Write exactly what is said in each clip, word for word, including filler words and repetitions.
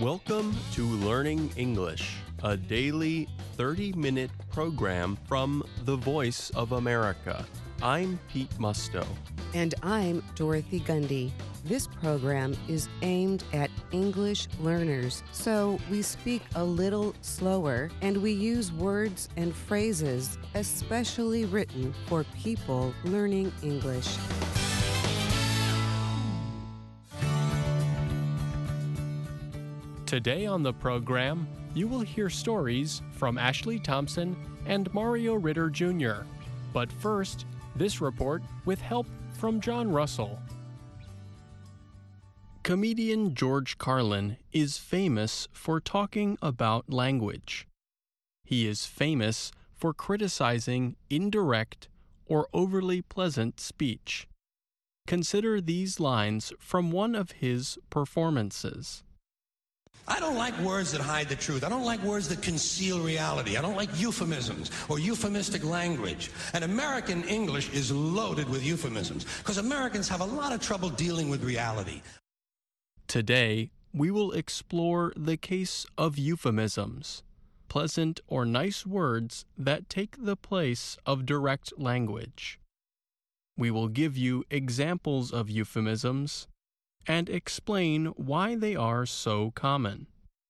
Welcome to Learning English, a daily thirty-minute program from the Voice of America. I'm Pete Musto. And I'm Dorothy Gundy. This program is aimed at English learners, so we speak a little slower and we use words and phrases especially written for people learning English. Today on the program, you will hear stories from Ashley Thompson and Mario Ritter Junior But first, this report with help from John Russell. Comedian George Carlin is famous for talking about language. He is famous for criticizing indirect or overly pleasant speech. Consider these lines from one of his performances. I don't like words that hide the truth. I don't like words that conceal reality. I don't like euphemisms or euphemistic language. And American English is loaded with euphemisms because Americans have a lot of trouble dealing with reality. Today, we will explore the case of euphemisms, pleasant or nice words that take the place of direct language. We will give you examples of euphemisms and explain why they are so common.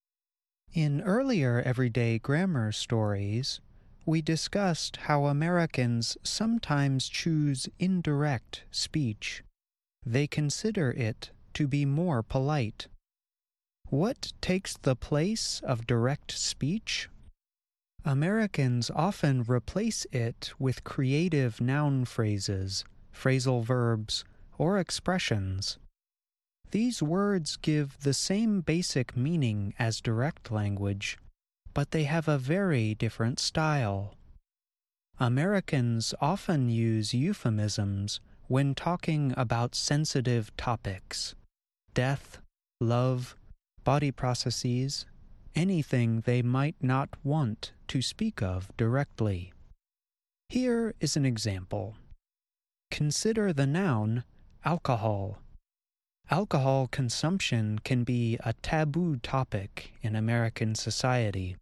In earlier everyday grammar stories, we discussed how Americans sometimes choose indirect speech. They consider it to be more polite. What takes the place of direct speech? Americans often replace it with creative noun phrases, phrasal verbs, or expressions. These words give the same basic meaning as direct language, but they have a very different style. Americans often use euphemisms when talking about sensitive topics: death, love, body processes, anything they might not want to speak of directly. Here is an example. Consider the noun alcohol. Alcohol consumption can be a taboo topic in American society.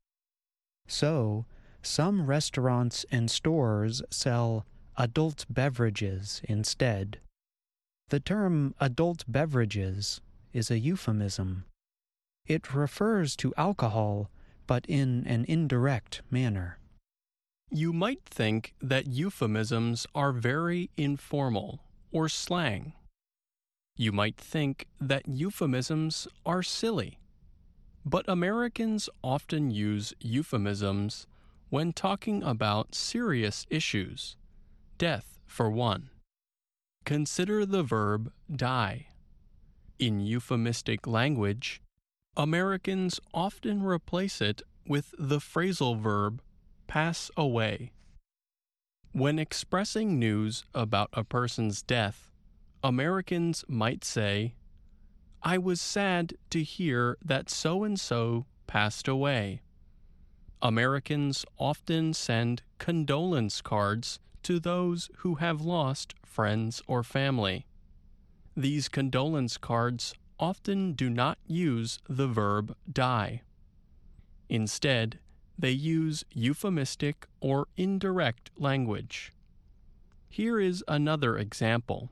So, some restaurants and stores sell adult beverages instead. The term adult beverages is a euphemism. It refers to alcohol, but in an indirect manner. You might think that euphemisms are very informal or slang. You might think that euphemisms are silly. But Americans often use euphemisms when talking about serious issues, death for one. Consider the verb die. In euphemistic language, Americans often replace it with the phrasal verb pass away. When expressing news about a person's death, Americans might say, "I was sad to hear that so-and-so passed away." Americans often send condolence cards to those who have lost friends or family. These condolence cards often do not use the verb die. Instead, they use euphemistic or indirect language. Here is another example.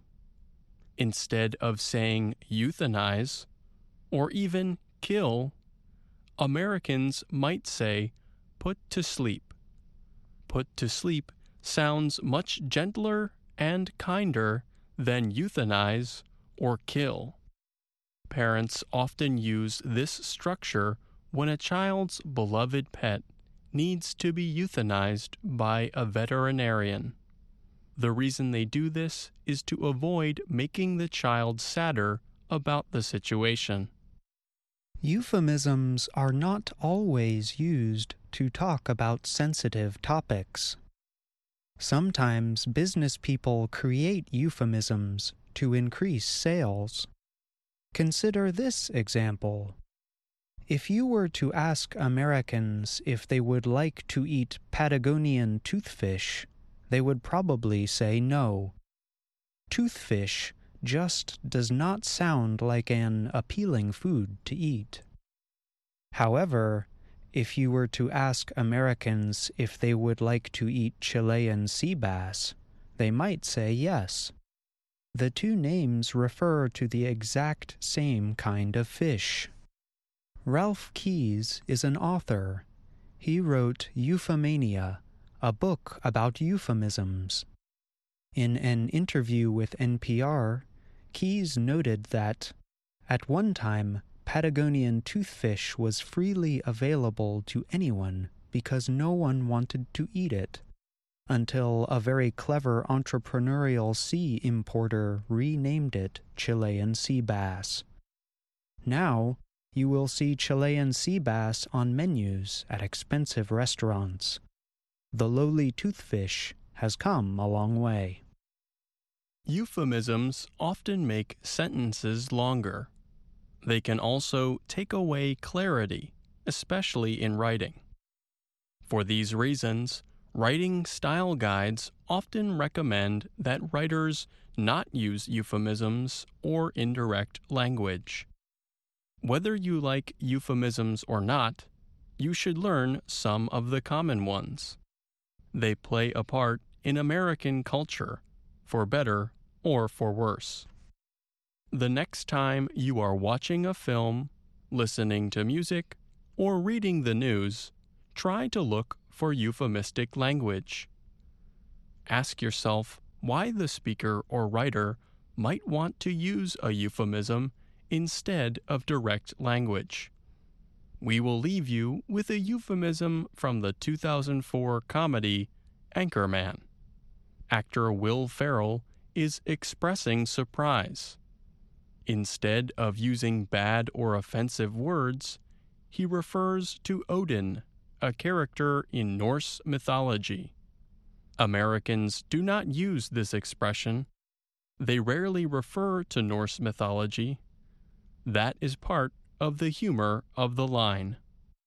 Instead of saying euthanize or even kill, Americans might say put to sleep. Put to sleep sounds much gentler and kinder than euthanize or kill. Parents often use this structure when a child's beloved pet needs to be euthanized by a veterinarian. The reason they do this is to avoid making the child sadder about the situation. Euphemisms are not always used to talk about sensitive topics. Sometimes business people create euphemisms to increase sales. Consider this example. If you were to ask Americans if they would like to eat Patagonian toothfish, they would probably say no. Toothfish just does not sound like an appealing food to eat. However, if you were to ask Americans if they would like to eat Chilean sea bass, they might say yes. The two names refer to the exact same kind of fish. Ralph Keyes is an author. He wrote Euphemania, a book about euphemisms. In an interview with N P R, Keyes noted that, at one time, Patagonian toothfish was freely available to anyone because no one wanted to eat it, until a very clever entrepreneurial sea importer renamed it Chilean sea bass. Now, you will see Chilean sea bass on menus at expensive restaurants. The lowly toothfish has come a long way. Euphemisms often make sentences longer. They can also take away clarity, especially in writing. For these reasons, writing style guides often recommend that writers not use euphemisms or indirect language. Whether you like euphemisms or not, you should learn some of the common ones. They play a part in American culture, for better or for worse. The next time you are watching a film, listening to music, or reading the news, try to look for euphemistic language. Ask yourself why the speaker or writer might want to use a euphemism instead of direct language. We will leave you with a euphemism from the two thousand four comedy Anchorman. Actor Will Ferrell is expressing surprise. Instead of using bad or offensive words, he refers to Odin, a character in Norse mythology. Americans do not use this expression. They rarely refer to Norse mythology. That is part of the humor of the line.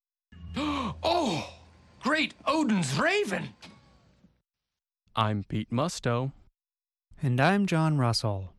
Oh, great Odin's raven! I'm Pete Musto. And I'm John Russell.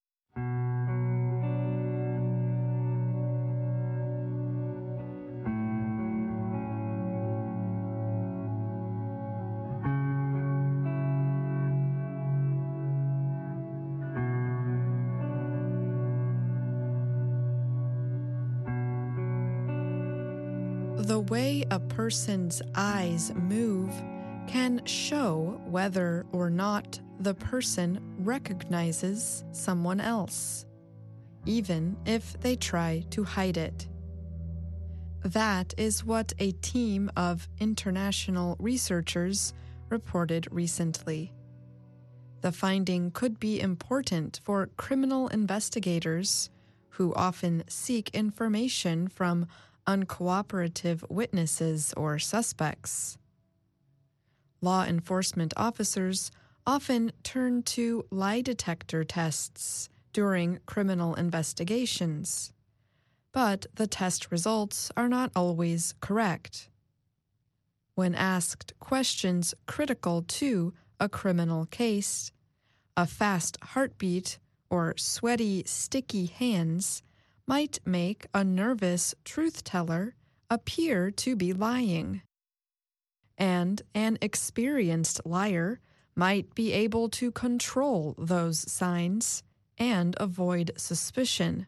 The way a person's eyes move can show whether or not the person recognizes someone else, even if they try to hide it. That is what a team of international researchers reported recently. The finding could be important for criminal investigators who often seek information from uncooperative witnesses or suspects. Law enforcement officers often turn to lie detector tests during criminal investigations, but the test results are not always correct. When asked questions critical to a criminal case, a fast heartbeat or sweaty, sticky hands might make a nervous truth teller appear to be lying. And an experienced liar might be able to control those signs and avoid suspicion.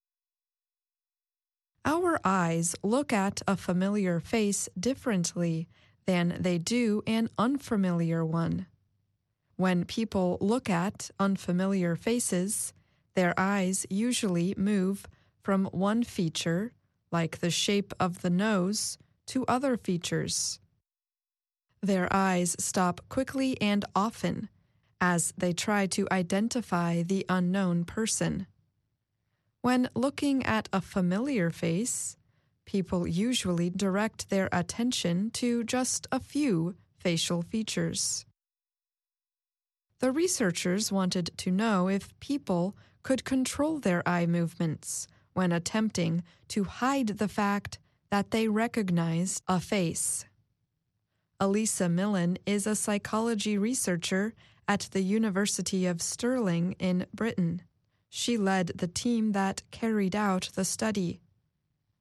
Our eyes look at a familiar face differently than they do an unfamiliar one. When people look at unfamiliar faces, their eyes usually move from one feature, like the shape of the nose, to other features. Their eyes stop quickly and often as they try to identify the unknown person. When looking at a familiar face, people usually direct their attention to just a few facial features. The researchers wanted to know if people could control their eye movements when attempting to hide the fact that they recognized a face. Elisa Millen is a psychology researcher at the University of Stirling in Britain. She led the team that carried out the study.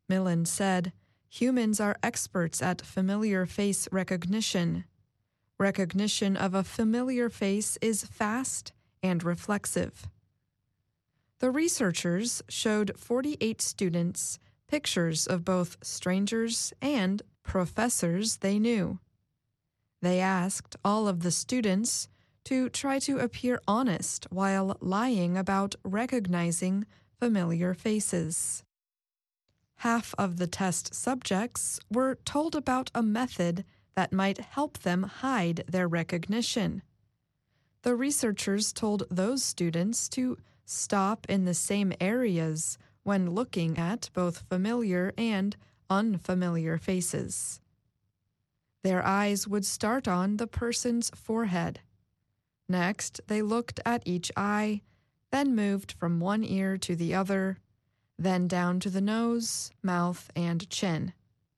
Millen said, humans are experts at familiar face recognition. Recognition of a familiar face is fast and reflexive. The researchers showed forty-eight students pictures of both strangers and professors they knew. They asked all of the students to try to appear honest while lying about recognizing familiar faces. Half of the test subjects were told about a method that might help them hide their recognition. The researchers told those students to stop in the same areas when looking at both familiar and unfamiliar faces. Their eyes would start on the person's forehead. Next, they looked at each eye, then moved from one ear to the other, then down to the nose, mouth, and chin.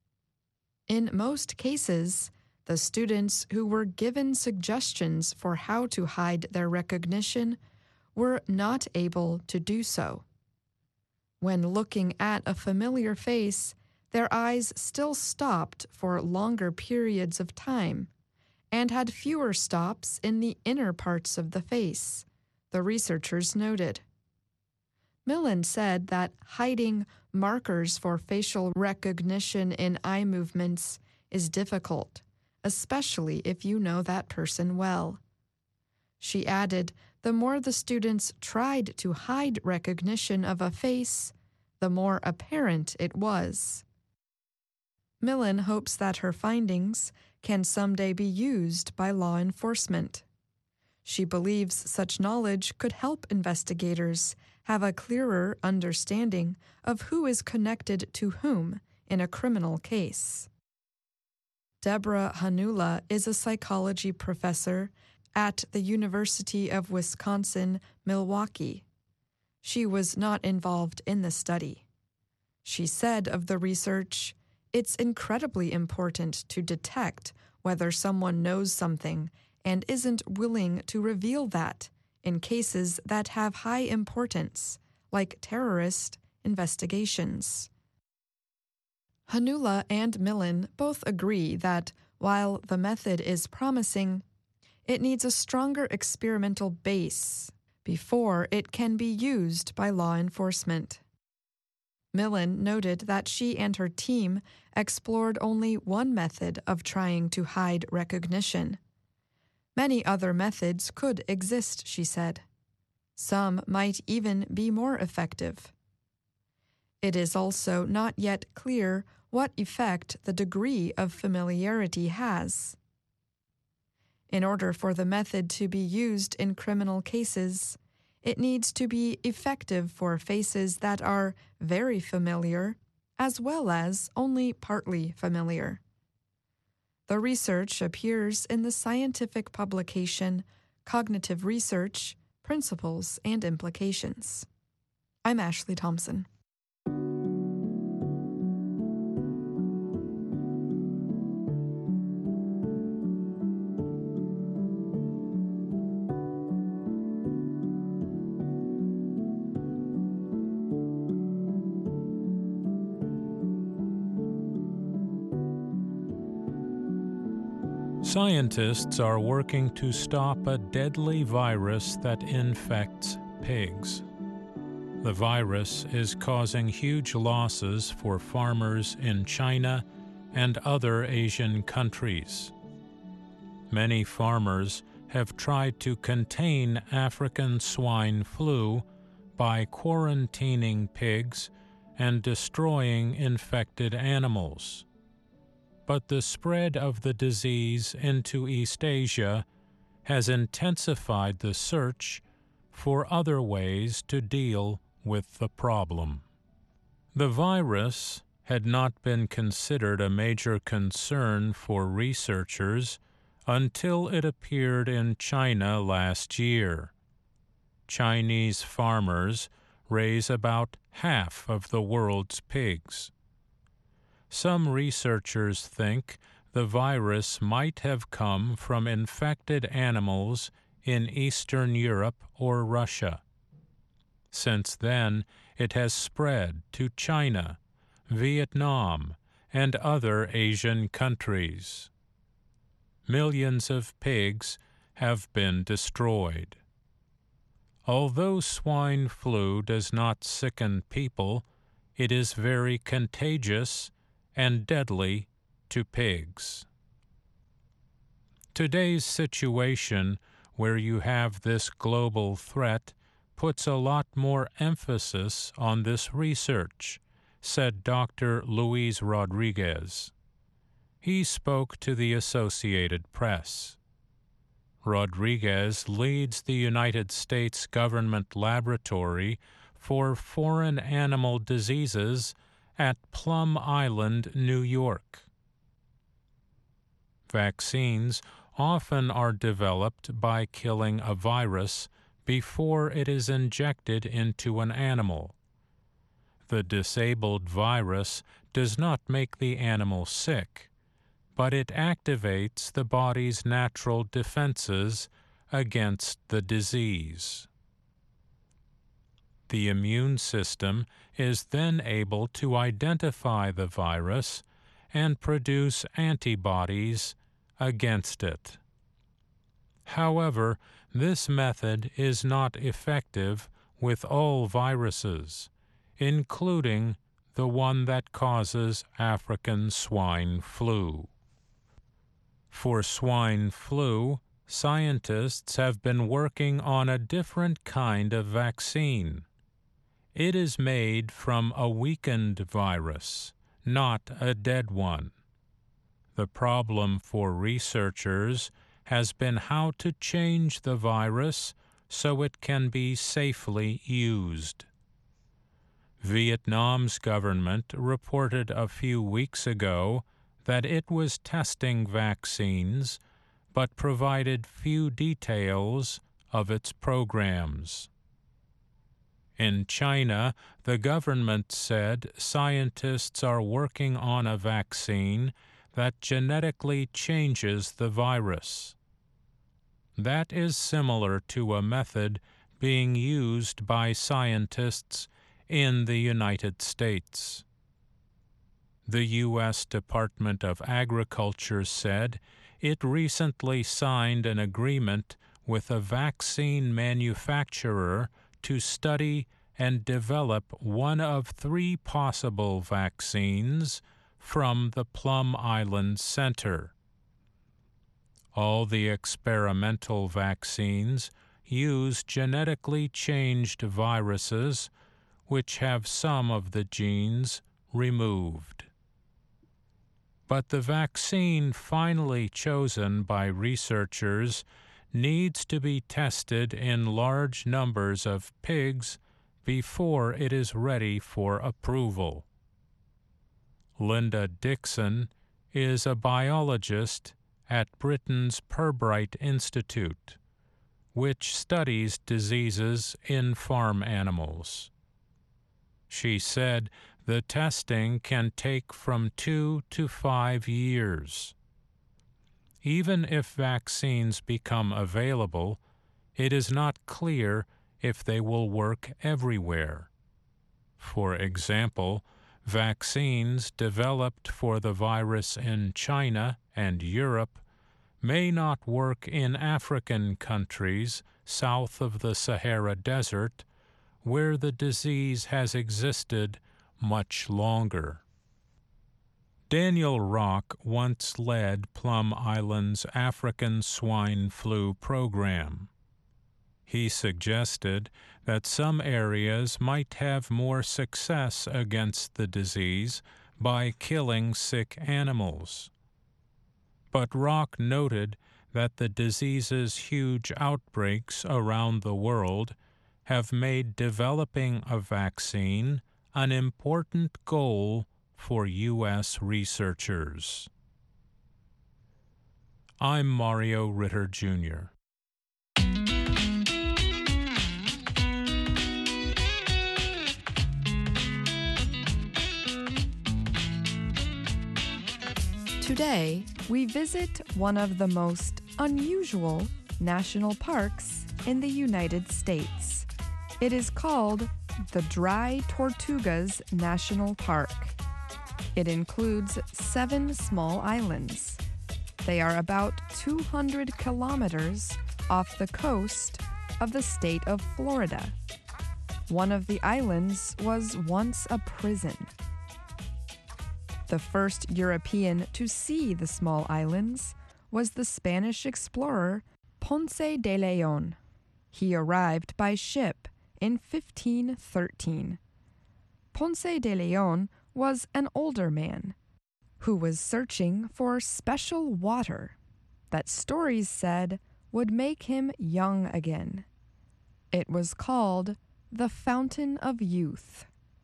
In most cases, the students who were given suggestions for how to hide their recognition were not able to do so. When looking at a familiar face, their eyes still stopped for longer periods of time and had fewer stops in the inner parts of the face, the researchers noted. Millen said that hiding markers for facial recognition in eye movements is difficult, especially if you know that person well. She added, the more the students tried to hide recognition of a face, the more apparent it was. Millen hopes that her findings can someday be used by law enforcement. She believes such knowledge could help investigators have a clearer understanding of who is connected to whom in a criminal case. Deborah Hanula is a psychology professor at the University of Wisconsin-Milwaukee. She was not involved in the study. She said of the research, "It's incredibly important to detect whether someone knows something and isn't willing to reveal that in cases that have high importance, like terrorist investigations." Hanula and Millen both agree that while the method is promising, it needs a stronger experimental base before it can be used by law enforcement. Millen noted that she and her team explored only one method of trying to hide recognition. Many other methods could exist, she said. Some might even be more effective. It is also not yet clear what effect the degree of familiarity has. In order for the method to be used in criminal cases, it needs to be effective for faces that are very familiar as well as only partly familiar. The research appears in the scientific publication Cognitive Research, Principles and Implications. I'm Ashley Thompson. Scientists are working to stop a deadly virus that infects pigs. The virus is causing huge losses for farmers in China and other Asian countries. Many farmers have tried to contain African swine flu by quarantining pigs and destroying infected animals. But the spread of the disease into East Asia has intensified the search for other ways to deal with the problem. The virus had not been considered a major concern for researchers until it appeared in China last year. Chinese farmers raise about half of the world's pigs. Some researchers think the virus might have come from infected animals in Eastern Europe or Russia. Since then, it has spread to China, Vietnam, and other Asian countries. Millions of pigs have been destroyed. Although swine flu does not sicken people, it is very contagious and deadly to pigs. Today's situation, where you have this global threat, puts a lot more emphasis on this research, said Doctor Luis Rodriguez. He spoke to the Associated Press. Rodriguez leads the United States government laboratory for foreign animal diseases at Plum Island, New York. Vaccines often are developed by killing a virus before it is injected into an animal. The disabled virus does not make the animal sick, but it activates the body's natural defenses against the disease. The immune system is then able to identify the virus and produce antibodies against it. However, this method is not effective with all viruses, including the one that causes African swine flu. For swine flu, scientists have been working on a different kind of vaccine. It is made from a weakened virus, not a dead one. The problem for researchers has been how to change the virus so it can be safely used. Vietnam's government reported a few weeks ago that it was testing vaccines, but provided few details of its programs. In China, the government said scientists are working on a vaccine that genetically changes the virus. That is similar to a method being used by scientists in the United States. The U S Department of Agriculture said it recently signed an agreement with a vaccine manufacturer to study and develop one of three possible vaccines from the Plum Island Center. All the experimental vaccines use genetically changed viruses which have some of the genes removed. But the vaccine finally chosen by researchers needs to be tested in large numbers of pigs before it is ready for approval. Linda Dixon is a biologist at Britain's Pirbright Institute, which studies diseases in farm animals. She said the testing can take from two to five years. Even if vaccines become available, it is not clear if they will work everywhere. For example, vaccines developed for the virus in China and Europe may not work in African countries south of the Sahara Desert, where the disease has existed much longer. Daniel Rock once led Plum Island's African swine flu program. He suggested that some areas might have more success against the disease by killing sick animals. But Rock noted that the disease's huge outbreaks around the world have made developing a vaccine an important goal for U S researchers. I'm Mario Ritter, Junior Today, we visit one of the most unusual national parks in the United States. It is called the Dry Tortugas National Park, It includes seven small islands. They are about two hundred kilometers off the coast of the state of Florida. One of the islands was once a prison. The first European to see the small islands was the Spanish explorer Ponce de León. He arrived by ship in fifteen thirteen. Ponce de León was an older man who was searching for special water that stories said would make him young again. It was called the Fountain of Youth.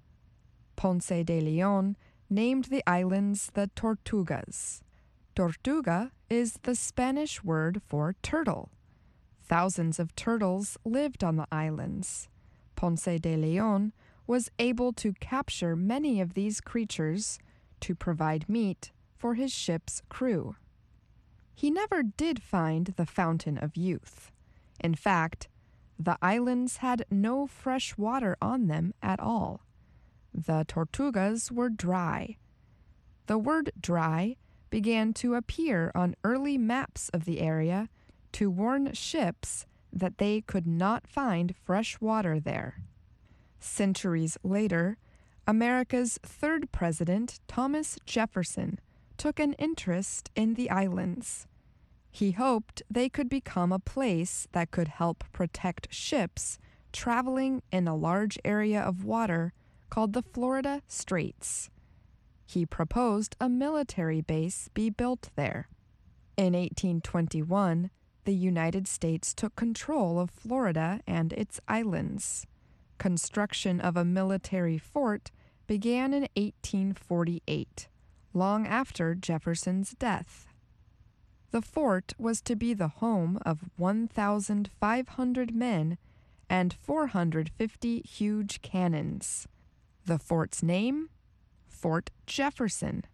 Ponce de León named the islands the Tortugas. Tortuga is the Spanish word for turtle. Thousands of turtles lived on the islands. Ponce de León was able to capture many of these creatures to provide meat for his ship's crew. He never did find the Fountain of Youth. In fact, the islands had no fresh water on them at all. The Tortugas were dry. The word dry began to appear on early maps of the area to warn ships that they could not find fresh water there. Centuries later, America's third president, Thomas Jefferson, took an interest in the islands. He hoped they could become a place that could help protect ships traveling in a large area of water called the Florida Straits. He proposed a military base be built there. In eighteen twenty-one, the United States took control of Florida and its islands. Construction of a military fort began in eighteen forty-eight, long after Jefferson's death. The fort was to be the home of one thousand five hundred men and four hundred fifty huge cannons. The fort's name? Fort Jefferson.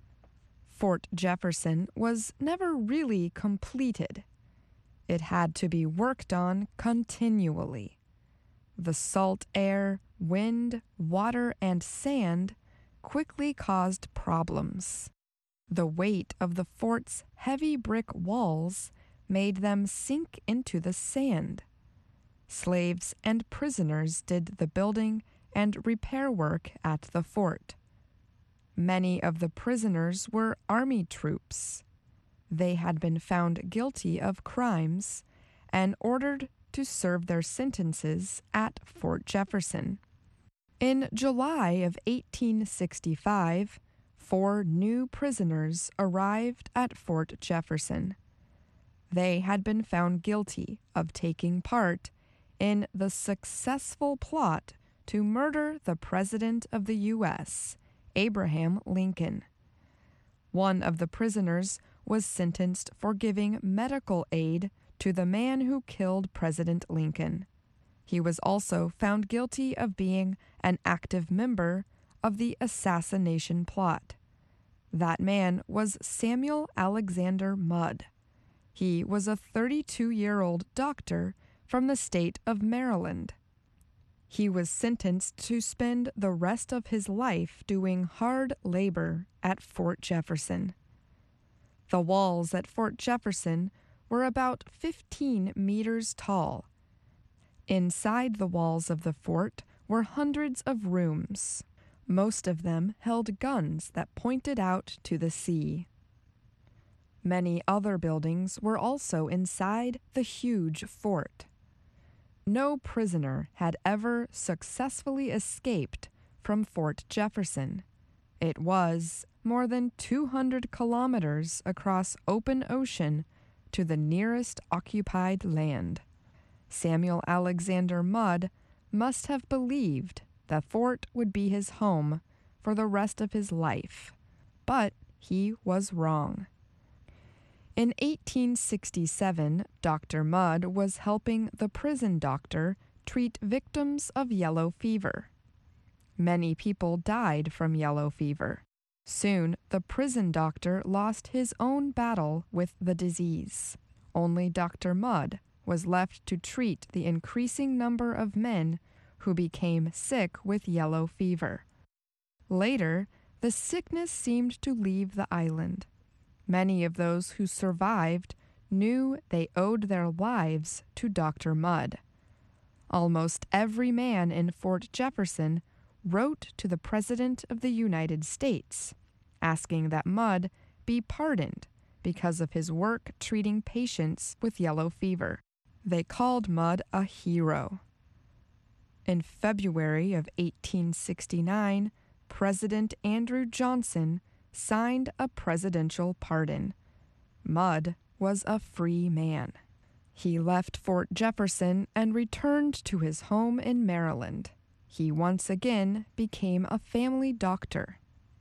Fort Jefferson was never really completed. It had to be worked on continually. The salt air, wind, water, and sand quickly caused problems. The weight of the fort's heavy brick walls made them sink into the sand. Slaves and prisoners did the building and repair work at the fort. Many of the prisoners were army troops. They had been found guilty of crimes and ordered to serve their sentences at Fort Jefferson. In July of eighteen sixty-five, four new prisoners arrived at Fort Jefferson. They had been found guilty of taking part in the successful plot to murder the President of the U S, Abraham Lincoln. One of the prisoners was sentenced for giving medical aid to the man who killed President Lincoln. He was also found guilty of being an active member of the assassination plot. That man was Samuel Alexander Mudd. He was a thirty-two-year-old doctor from the state of Maryland. He was sentenced to spend the rest of his life doing hard labor at Fort Jefferson. The walls at Fort Jefferson were about fifteen meters tall. Inside the walls of the fort were hundreds of rooms. Most of them held guns that pointed out to the sea. Many other buildings were also inside the huge fort. No prisoner had ever successfully escaped from Fort Jefferson. It was more than two hundred kilometers across open ocean to the nearest occupied land. Samuel Alexander Mudd must have believed the fort would be his home for the rest of his life, but he was wrong. In eighteen sixty-seven, Doctor Mudd was helping the prison doctor treat victims of yellow fever. Many people died from yellow fever. Soon, the prison doctor lost his own battle with the disease. Only Doctor Mudd was left to treat the increasing number of men who became sick with yellow fever. Later, the sickness seemed to leave the island. Many of those who survived knew they owed their lives to Doctor Mudd. Almost every man in Fort Jefferson wrote to the President of the United States, asking that Mudd be pardoned because of his work treating patients with yellow fever. They called Mudd a hero. In February of eighteen sixty-nine, President Andrew Johnson signed a presidential pardon. Mudd was a free man. He left Fort Jefferson and returned to his home in Maryland. He once again became a family doctor.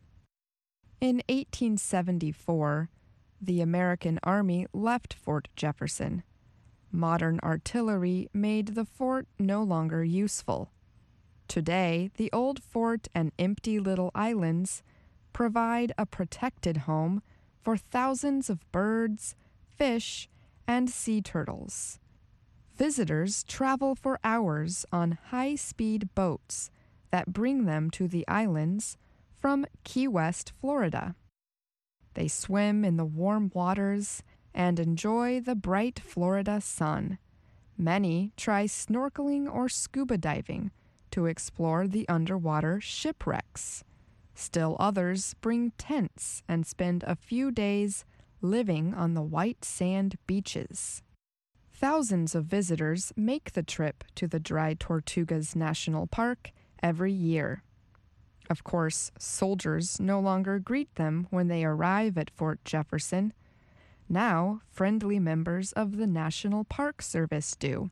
In eighteen seventy-four, the American Army left Fort Jefferson. Modern artillery made the fort no longer useful. Today, the old fort and empty little islands provide a protected home for thousands of birds, fish, and sea turtles. Visitors travel for hours on high-speed boats that bring them to the islands from Key West, Florida. They swim in the warm waters and enjoy the bright Florida sun. Many try snorkeling or scuba diving to explore the underwater shipwrecks. Still others bring tents and spend a few days living on the white sand beaches. Thousands of visitors make the trip to the Dry Tortugas National Park every year. Of course, soldiers no longer greet them when they arrive at Fort Jefferson. Now, friendly members of the National Park Service do.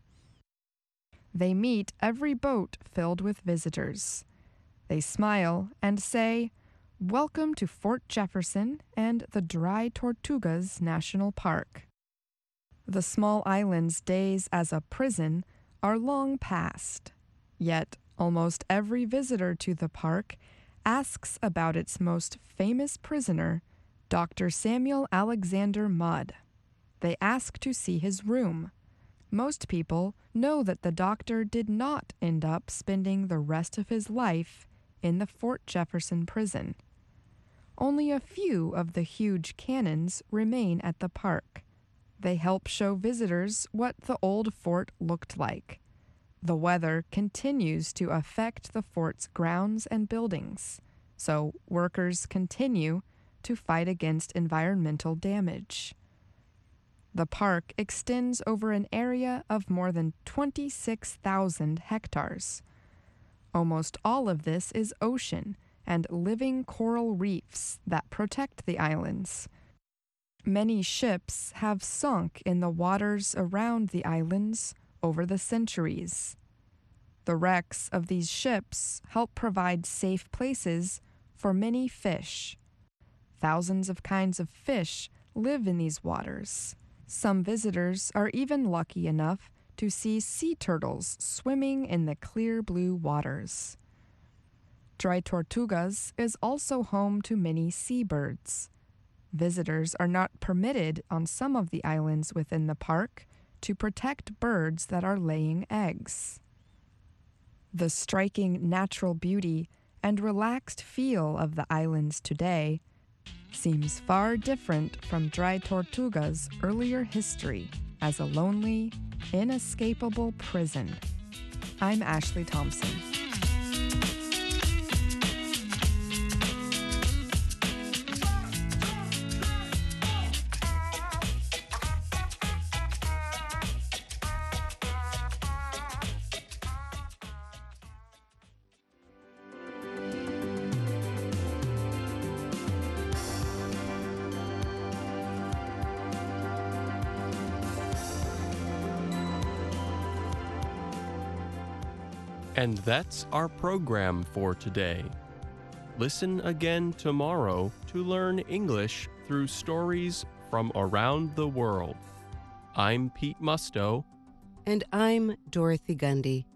They meet every boat filled with visitors. They smile and say, "Welcome to Fort Jefferson and the Dry Tortugas National Park." The small island's days as a prison are long past, yet almost every visitor to the park asks about its most famous prisoner, Doctor Samuel Alexander Mudd. They ask to see his room. Most people know that the doctor did not end up spending the rest of his life in the Fort Jefferson prison. Only a few of the huge cannons remain at the park. They help show visitors what the old fort looked like. The weather continues to affect the fort's grounds and buildings, so workers continue to fight against environmental damage. The park extends over an area of more than twenty-six thousand hectares. Almost all of this is ocean and living coral reefs that protect the islands. Many ships have sunk in the waters around the islands over the centuries. The wrecks of these ships help provide safe places for many fish. Thousands of kinds of fish live in these waters. Some visitors are even lucky enough to see sea turtles swimming in the clear blue waters. Dry Tortugas is also home to many seabirds. Visitors are not permitted on some of the islands within the park to protect birds that are laying eggs. The striking natural beauty and relaxed feel of the islands today seems far different from Dry Tortuga's earlier history as a lonely, inescapable prison. I'm Ashley Thompson. And that's our program for today. Listen again tomorrow to learn English through stories from around the world. I'm Pete Musto. And I'm Dorothy Gundy.